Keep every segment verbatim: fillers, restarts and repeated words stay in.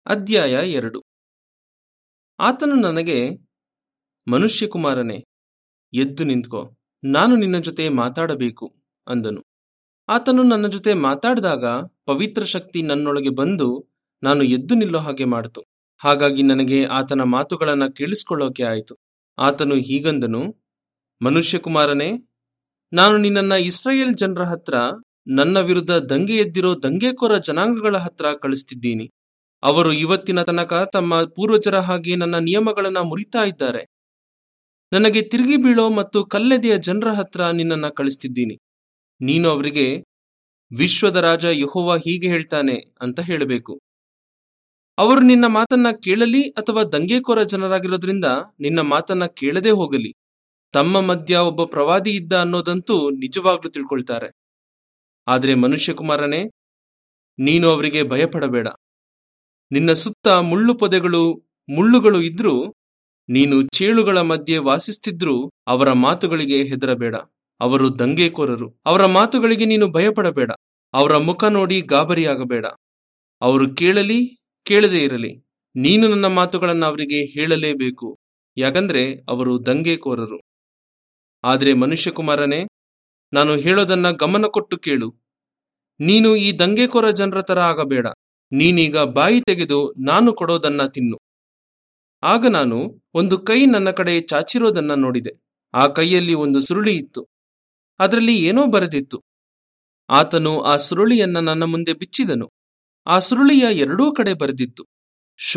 ಅಧ್ಯಾಯ ಎರಡು. ಆತನು ನನಗೆ, ಮನುಷ್ಯಕುಮಾರನೇ, ಎದ್ದು ನಿಂತ್ಕೋ, ನಾನು ನಿನ್ನ ಜೊತೆ ಮಾತಾಡಬೇಕು ಅಂದನು. ಆತನು ನನ್ನ ಜೊತೆ ಮಾತಾಡಿದಾಗ ಪವಿತ್ರ ಶಕ್ತಿ ನನ್ನೊಳಗೆ ಬಂದು ನಾನು ಎದ್ದು ನಿಲ್ಲೋ ಹಾಗೆ ಮಾಡಿತು. ಹಾಗಾಗಿ ನನಗೆ ಆತನ ಮಾತುಗಳನ್ನು ಕೇಳಿಸ್ಕೊಳ್ಳೋಕೆ ಆಯಿತು. ಆತನು ಹೀಗಂದನು, ಮನುಷ್ಯಕುಮಾರನೇ, ನಾನು ನಿನ್ನನ್ನು ಇಸ್ರಾಯೇಲ್ ಜನರ ಹತ್ರ, ನನ್ನ ವಿರುದ್ಧ ದಂಗೆ ಎದ್ದಿರೋ ದಂಗೆಕೋರ ಜನಾಂಗಗಳ ಹತ್ರ ಕಳಿಸ್ತಿದ್ದೀನಿ. ಅವರು ಇವತ್ತಿನ ತನಕ ತಮ್ಮ ಪೂರ್ವಜರ ಹಾಗೆ ನನ್ನ ನಿಯಮಗಳನ್ನ ಮುರಿತಾ ಇದ್ದಾರೆ. ನನಗೆ ತಿರುಗಿ ಬೀಳೋ ಮತ್ತು ಕಲ್ಲೆದೆಯ ಜನರ ಹತ್ರ ನಿನ್ನನ್ನ ಕಳಿಸ್ತಿದ್ದೀನಿ. ನೀನು ಅವರಿಗೆ, ವಿಶ್ವದ ರಾಜ ಯೆಹೋವ ಹೀಗೆ ಹೇಳ್ತಾನೆ ಅಂತ ಹೇಳಬೇಕು. ಅವರು ನಿನ್ನ ಮಾತನ್ನ ಕೇಳಲಿ ಅಥವಾ ದಂಗೆಕೋರ ಜನರಾಗಿರೋದ್ರಿಂದ ನಿನ್ನ ಮಾತನ್ನ ಕೇಳದೆ ಹೋಗಲಿ. ತಮ್ಮ ಮಧ್ಯ ಒಬ್ಬ ಪ್ರವಾದಿ ಇದ್ದ ಅನ್ನೋದಂತೂ ನಿಜವಾಗ್ಲೂ ತಿಳ್ಕೊಳ್ತಾರೆ. ಆದ್ರೆ ಮನುಷ್ಯಕುಮಾರನೇ, ನೀನು ಅವರಿಗೆ ಭಯಪಡಬೇಡ. ನಿನ್ನ ಸುತ್ತ ಮುಳ್ಳು ಪೊದೆಗಳು ಮುಳ್ಳುಗಳು ಇದ್ರೂ, ನೀನು ಚೇಳುಗಳ ಮಧ್ಯೆ ವಾಸಿಸ್ತಿದ್ರೂ ಅವರ ಮಾತುಗಳಿಗೆ ಹೆದರಬೇಡ. ಅವರು ದಂಗೆಕೋರರು. ಅವರ ಮಾತುಗಳಿಗೆ ನೀನು ಭಯಪಡಬೇಡ. ಅವರ ಮುಖ ನೋಡಿ ಗಾಬರಿಯಾಗಬೇಡ. ಅವರು ಕೇಳಲಿ ಕೇಳದೇ ಇರಲಿ, ನೀನು ನನ್ನ ಮಾತುಗಳನ್ನು ಅವರಿಗೆ ಹೇಳಲೇಬೇಕು, ಯಾಕಂದ್ರೆ ಅವರು ದಂಗೆಕೋರರು. ಆದ್ರೆ ಮನುಷ್ಯಕುಮಾರನೇ, ನಾನು ಹೇಳೋದನ್ನ ಗಮನ ಕೊಟ್ಟು ಕೇಳು. ನೀನು ಈ ದಂಗೆಕೋರ ಜನರ ತರ ಆಗಬೇಡ. ನೀನೀಗ ಬಾಯಿ ತೆಗೆದು ನಾನು ಕೊಡೋದನ್ನ ತಿನ್ನು. ಆಗ ನಾನು ಒಂದು ಕೈ ನನ್ನ ಕಡೆ ಚಾಚಿರೋದನ್ನ ನೋಡಿದೆ. ಆ ಕೈಯಲ್ಲಿ ಒಂದು ಸುರುಳಿ ಇತ್ತು. ಅದರಲ್ಲಿ ಏನೋ ಬರೆದಿತ್ತು. ಆತನು ಆ ಸುರುಳಿಯನ್ನ ನನ್ನ ಮುಂದೆ ಬಿಚ್ಚಿದನು. ಆ ಸುರುಳಿಯ ಎರಡೂ ಕಡೆ ಬರೆದಿತ್ತು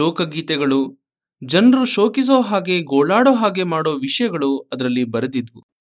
ಶೋಕಗೀತೆಗಳು, ಜನರು ಶೋಕಿಸೋ ಹಾಗೆ ಗೋಳಾಡೋ ಹಾಗೆ ಮಾಡೋ ವಿಷಯಗಳು ಅದರಲ್ಲಿ ಬರೆದಿದ್ವು.